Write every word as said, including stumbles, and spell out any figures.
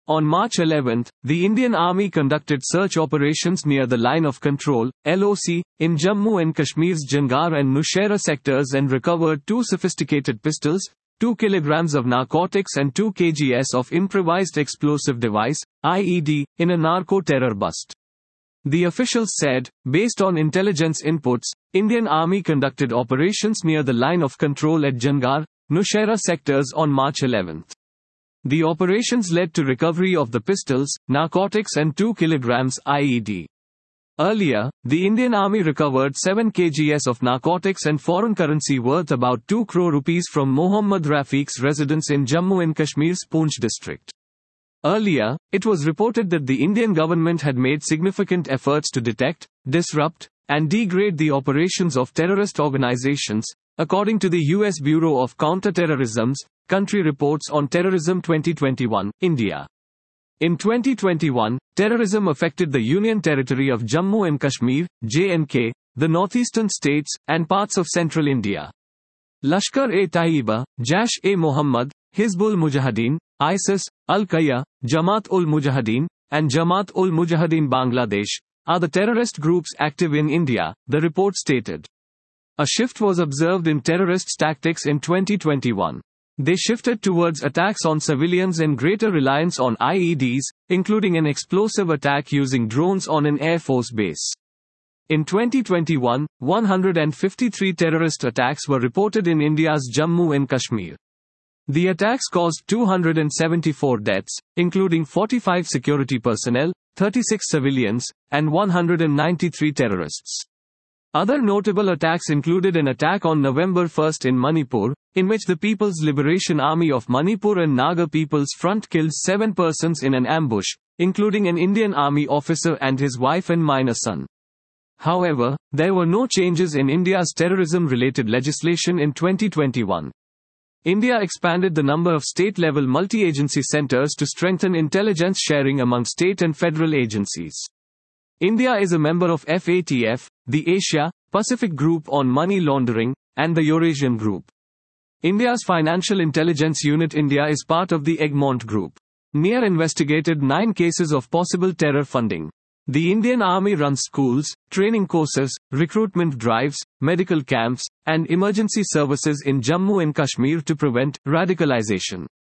On March eleventh, the Indian Army conducted search operations near the Line of Control, L O C, in Jammu and Kashmir's Jangar and Nowshera sectors and recovered two sophisticated pistols, two kilograms of narcotics and two kilograms of improvised explosive device, I E D, in a narco-terror bust. The officials said, based on intelligence inputs, Indian Army conducted operations near the Line of Control at Jangar, Nowshera sectors on March eleventh. The operations led to recovery of the pistols, narcotics and two kilograms I E D. Earlier, the Indian Army recovered seven kilograms of narcotics and foreign currency worth about two crore rupees from Mohammad Rafiq's residence in Jammu and Kashmir's Poonch district. Earlier, it was reported that the Indian government had made significant efforts to detect, disrupt, and degrade the operations of terrorist organizations, according to the U S Bureau of Counter-Terrorism's Country Reports on Terrorism twenty twenty-one, India. In twenty twenty-one, terrorism affected the Union Territory of Jammu and Kashmir, J and K, the northeastern states, and parts of central India. Lashkar-e-Taiba, Jaish-e-Mohammed, Hizbul Mujahideen, ISIS, Al-Qaeda, Jamaat-ul-Mujahideen, and Jamaat-ul-Mujahideen Bangladesh, are the terrorist groups active in India, the report stated. A shift was observed in terrorists' tactics in twenty twenty-one. They shifted towards attacks on civilians and greater reliance on I E Ds, including an explosive attack using drones on an Air Force base. In twenty twenty-one, one hundred fifty-three terrorist attacks were reported in India's Jammu and Kashmir. The attacks caused two hundred seventy-four deaths, including forty-five security personnel, thirty-six civilians, and one hundred ninety-three terrorists. Other notable attacks included an attack on November first in Manipur, in which the People's Liberation Army of Manipur and Naga People's Front killed seven persons in an ambush, including an Indian Army officer and his wife and minor son. However, there were no changes in India's terrorism-related legislation in twenty twenty-one. India expanded the number of state-level multi-agency centers to strengthen intelligence sharing among state and federal agencies. India is a member of F A T F, the Asia-Pacific Group on Money Laundering, and the Eurasian Group. India's Financial Intelligence Unit India is part of the Egmont Group. N I R investigated nine cases of possible terror funding. The Indian Army runs schools, training courses, recruitment drives, medical camps, and emergency services in Jammu and Kashmir to prevent radicalization.